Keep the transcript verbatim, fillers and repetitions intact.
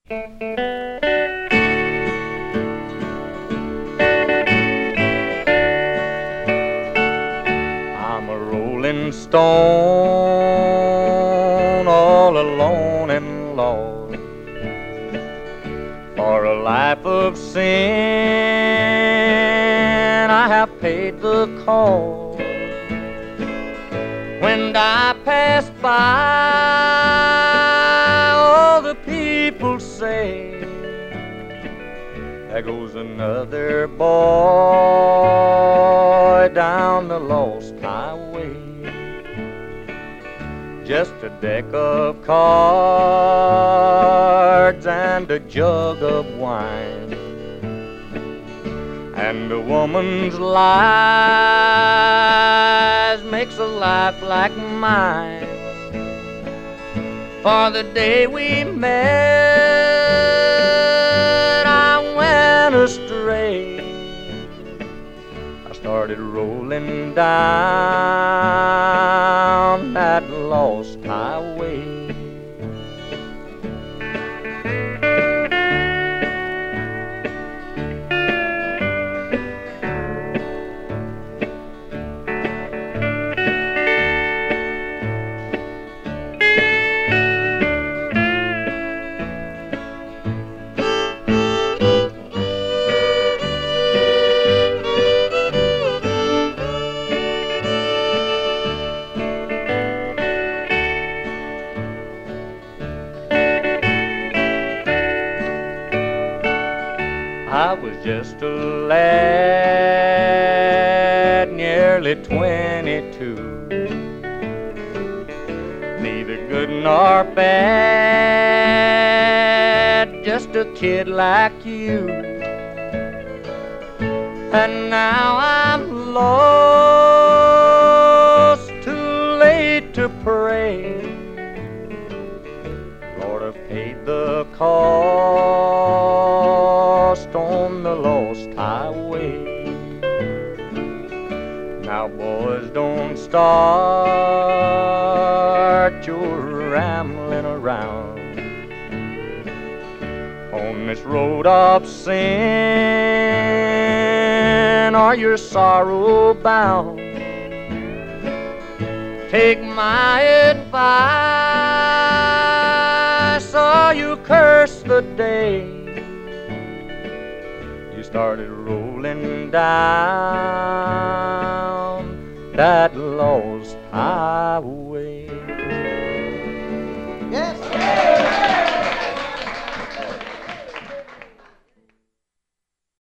I'm a rolling stone, all alone and lost, for a life of sin I have paid the cost. When I pass by, all the people say, there goes another boy down the lost highway. Just a deck of cards and a jug of wine, and a woman's lies makes a life like mine. For the day we met, I went astray. I started rolling down that lost highway. I was just a lad, nearly twenty-two, neither good nor bad, just a kid like you. And now I'm lost, too late to pray. Lord, I've paid the cost on the lost highway. Now, boys, don't start your rambling around on this road of sin, or you're sorrow bound. Take my advice, or you curse the day you started rolling down that lost highway.